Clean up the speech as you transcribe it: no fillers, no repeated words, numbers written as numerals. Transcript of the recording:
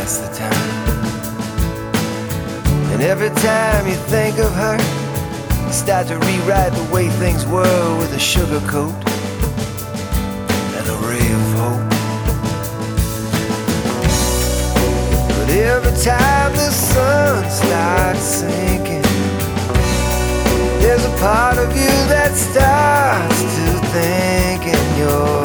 pass the time. And every time you think of her, you start to rewrite the way things were with a sugar coat and a ray of hope. But every time the sun starts sinking, there's a part of you that starts to think, and you're